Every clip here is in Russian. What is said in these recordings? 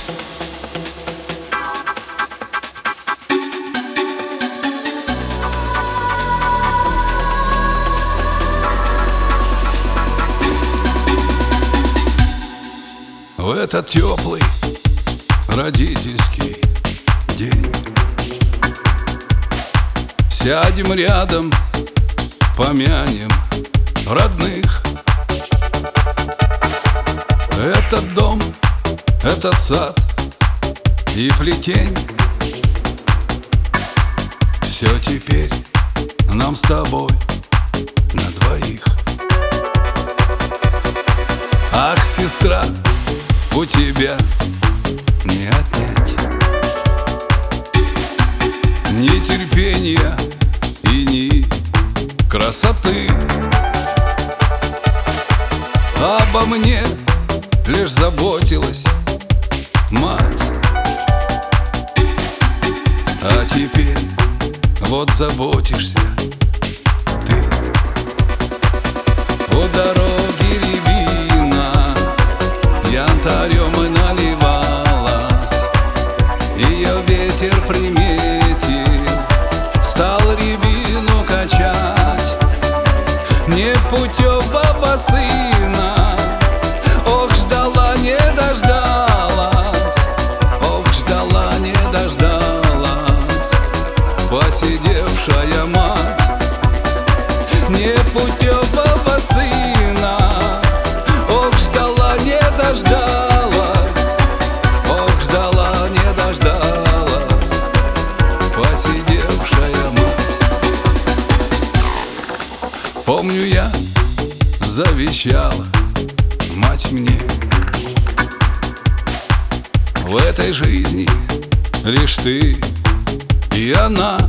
В этот теплый родительский день сядем рядом, помянем родных. Этот дом, этот сад и плетень, все теперь нам с тобой на двоих. Ах, сестра, у тебя не отнять ни терпения и ни красоты. Обо мне лишь заботилась мать, а теперь вот заботишься ты. У дороги рябина янтарем и наливалась, ее ветер приметил, стал рябину качать. Непутевого сына, ох, ждала, не дождалась, ох, ждала, не дождалась посидевшая мать. Непутевого сына, ох, ждала, не дождалась, ох, ждала, не дождалась посидевшая мать. Помню, я завещала мать мне: в этой жизни лишь ты и она.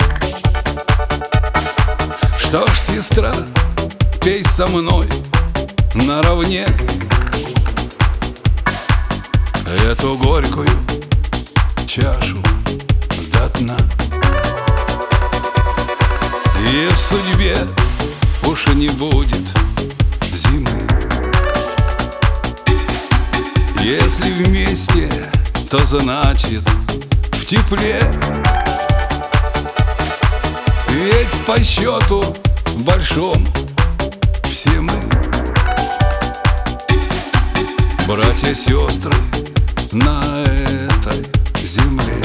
Что ж, сестра, пей со мной наравне эту горькую чашу до дна. И в судьбе уж и не будет зимы, если вместе, то значит в тепле. Ведь по счету большому все мы братья-сестры на этой земле.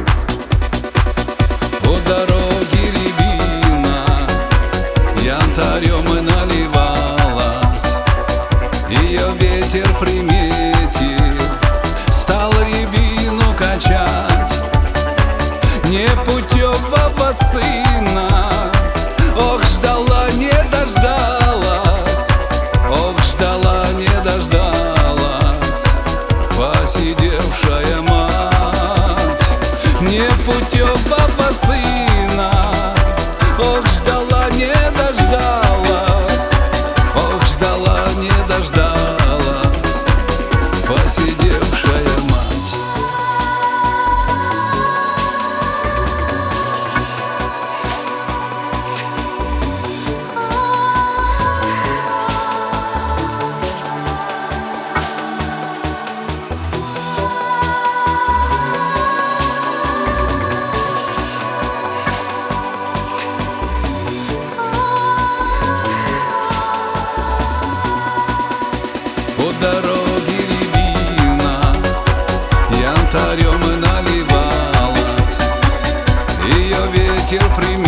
У дороги рябина янтарем и наливалась, ее ветер приметил, стал рябину качать. Непутевого сына, ох, ждала, не дождалась, ох, ждала, не дождалась посидевшая мать. Непутевого сына, ох, ждала, не дождалась, ох, ждала, не дождалась посидевшая мать. У дороги рябина янтарем и наливалась, ее ветер примет.